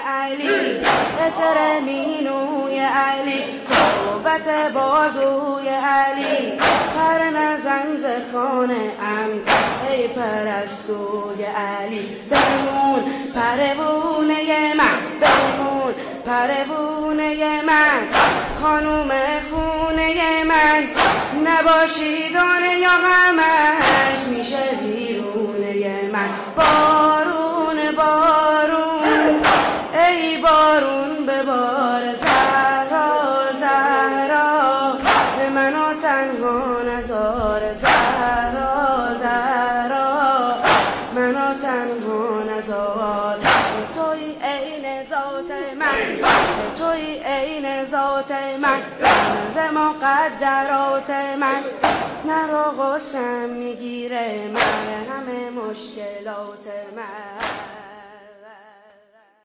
علی، عطر مینوی علی، قوت بازوی علی، پر نزن ز خانه ام ای پرستوی علی. بمون پروونه من، بمون پروونه من، خانوم خونه من، نباشی دنیا غمش میشه ویرونه من. بارون بارون ای بارون ببار زهرا زهرا، منو تنها نذار زهرا زهرا، منو تنها نذار. توی عین ذات من، توی عین ذات من، ز مقدرات من، نرو غصم میگیره من همه مشکلات من.